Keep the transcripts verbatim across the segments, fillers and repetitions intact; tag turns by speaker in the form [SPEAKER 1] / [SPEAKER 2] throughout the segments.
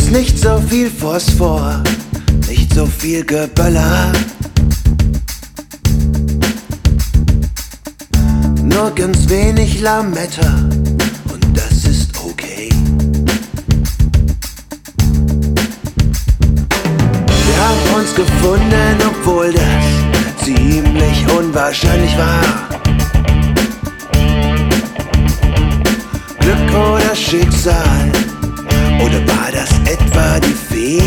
[SPEAKER 1] ist nicht so viel Phosphor, nicht so viel Geböller, nur ganz wenig Lametta und das ist okay. Wir haben uns gefunden, obwohl das ziemlich unwahrscheinlich war. Glück oder Schicksal, oder war das etwa die Fee?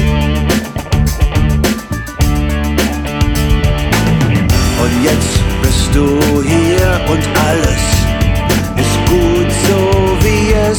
[SPEAKER 1] Und jetzt bist du hier und alles ist gut so wie es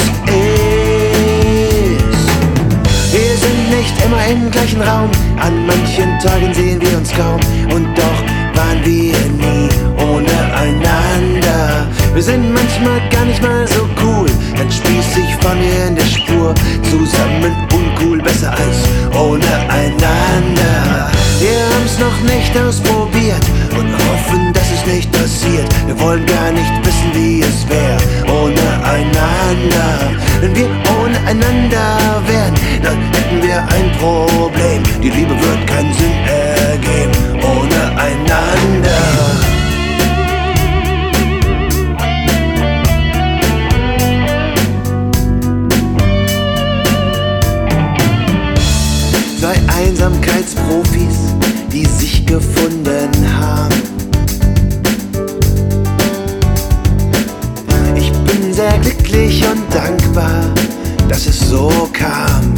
[SPEAKER 1] ist. Wir sind nicht immer im gleichen Raum, an manchen Tagen sehen wir uns kaum und doch waren wir nie ohne einander. Wir sind manchmal gar nicht mal so cool, dann spießig fahren wir in der Spur, zusammen uncool, besser als ohne einander. Wir haben's noch nicht ausprobiert und hoffen, dass es nicht passiert. Wir wollen gar nicht wissen, wie es wäre ohne einander. Wenn wir ohne einander wären, dann hätten wir ein Problem. Die Liebe wird keinen Sinn ergeben ohne einander. Zwei Einsamkeitsprofis, die sich gefunden haben. Ich bin sehr glücklich und dankbar, dass es so kam.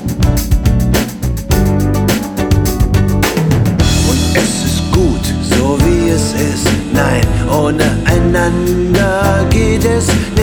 [SPEAKER 1] Und es ist gut, so wie es ist. Nein, ohne einander geht es nicht.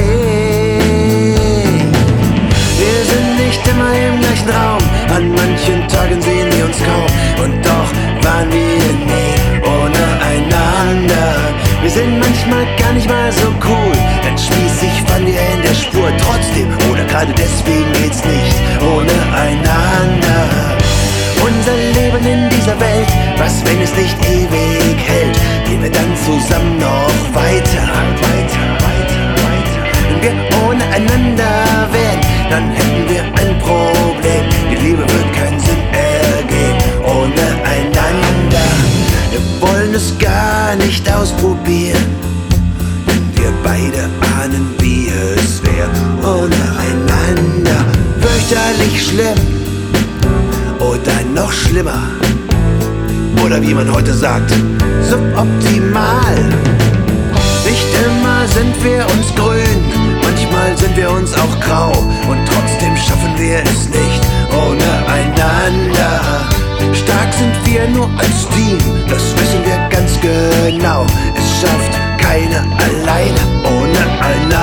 [SPEAKER 1] Wir sind nicht immer im gleichen Raum, an manchen Tagen sehen wir uns kaum und doch waren wir nie ohne einander. Wir sind manchmal gar nicht mal so cool, dann spießig fahren wir in der Spur. Trotzdem oder gerade deswegen geht's nicht ohne einander. Unser Leben in dieser Welt, was wenn es nicht ewig hält, gehen wir dann zusammen noch weiter, weiter, weiter, weiter. Wenn wir ohne einander wären, dann hätten wir ein Problem. Die Liebe wird keinen Sinn ergeben ohne einander. Wir wollen es gar nicht ausprobieren, denn wir beide ahnen, wie es wäre ohne einander. Fürchterlich schlimm oder noch schlimmer, oder wie man heute sagt, suboptimal. Nicht immer sind wir uns grün, manchmal sind wir uns auch grau und trotzdem schaffen wir es nicht ohne einander. Stark sind wir nur als Team, das wissen wir ganz genau. Es schafft keiner alleine ohne einander.